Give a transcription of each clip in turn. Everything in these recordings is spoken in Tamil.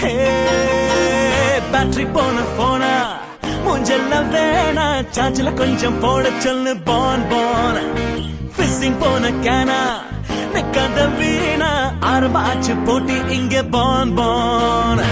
பேட்டரி போன போனா மூஞ்செல்லாம் வேணா சார்ஜில் கொஞ்சம் போட சொல்லு பான் பான் ஃபிஷிங் போன கேனா நிக்காத வீணா ஆரம்பாச்சு போட்டி இங்க பான் பான்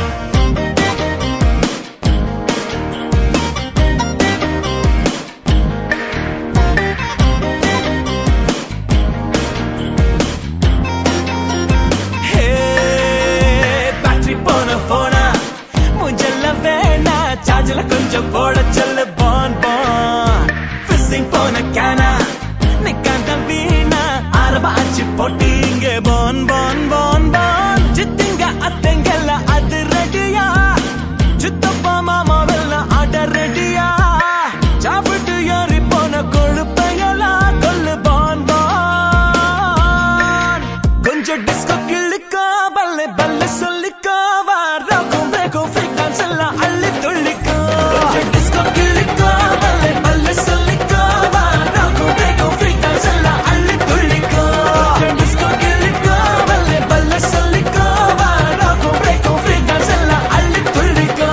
சார்ஜில் கொஞ்சம் போட சொல்லு பான் பான் ஃபிஷிங் போன கேனா நிக்காத வீணா ஆரம்பாச்சு போட்டி இங்க பான் பான் பான் பான் சித்திங்க அத்தைங்கெல்லாம் அது ரெடியா சித்தப்பா மாமாவெல்லாம் ஆட ரெடியா சாப்பிட்டு ஏறி போன கொழுப்பையெல்லாம் கொல்லு பான் பான் கொஞ்சம் டிஸ்கோ கிள்ளிக்கோ பல்ல பல்ல சொல்லிக்கோ வாரோக்கும் பிரேக்கும் ஃப்ரீ டான்ஸ் எல்லாம் அள்ளி துள்ளிக்கோ டிஸ்கோ கிள்ளிக்கோ பல்ல பல்ல சொல்லிக்கோ வாரோக்கும் பிரேக்கும் ஃப்ரீ டான்ஸ் எல்லாம் அள்ளி துள்ளிக்கோ டிஸ்கோ கிள்ளிக்கோ பல்ல பல்ல சொல்லிக்கோ வாரோக்கும் பிரேக்கும் ஃப்ரீ டான்ஸ் எல்லாம் அள்ளி துள்ளிக்கோ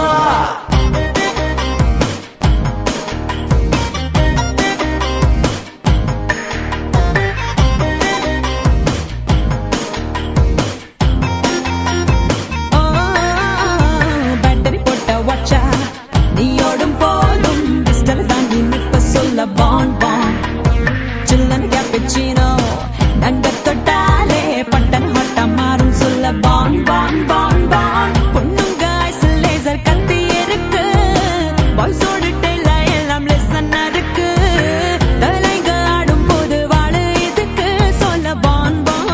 Bon bon chillan cappuccino nanga totale pattan hotta marum solla bon bon bon bon பொண்ணுங்க ஐஸ் லேசர் கத்தி இருக்கு பாய்ஸ் ஓட டெய்ல எல்லாம் லெசன் இருக்கு தலைங்க ஆடும் போது வாழு இதுக்கு சொல்ல bon bon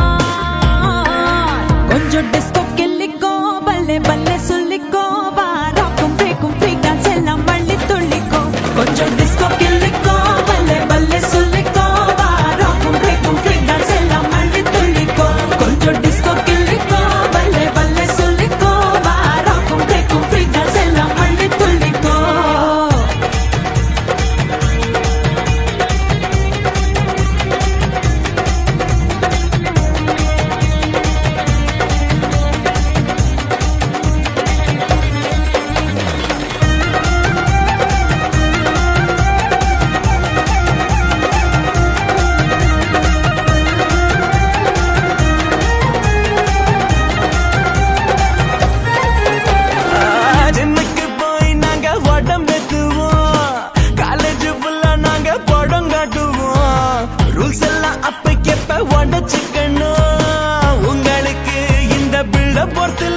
கொஞ்சம் டிஸ்கோ கிள்ளிக்கோ பல்லே பல்லே சொல்லிக்கோ வாராக்கும் பேக்கும் ஃப்ரீ டான்ஸ் எல்லாம் வள்ளி துள்ளிக்கோ கொஞ்சம் டிஸ்கோ கிள்ளிக்கோ பல்லே பல்லே சொல்லிக்கோ வாராக்கும் பேக்கும் ஃப்ரீ டான்ஸ் எல்லாம் வள்ளி துள்ளிக்கோ கொஞ்சம் டிஸ்கோ கிள்ளிக்கோ பல்லே பல்லே சொல்லிக்கோ வாராக்கும் பேக்கும் ஃப்ரீ டான்ஸ் எல்லாம் வள்ளி துள்ளிக்கோ ஜிம்முக்கு போய் நாங்க உடம்பெத்துவோம் காலேஜ் ஃபுல்லா நாங்க படம் காட்டுவோம் ரூல்ஸ் எல்லாம் அப்ப எப்ப உடச்சுக்கணும் உங்களுக்கு இந்த பில்ட பொறுத்து